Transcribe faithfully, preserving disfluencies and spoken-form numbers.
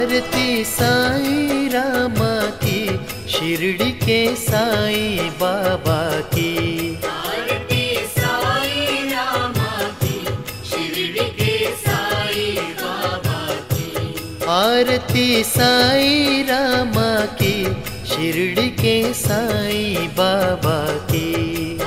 आरती साईं रामा की, शिरडी के साईं बाबा की। आरती साईं रामा की, शिरडी के साईं बाबा की। आरती साईं रामा की, शिरडी के साईं बाबा की।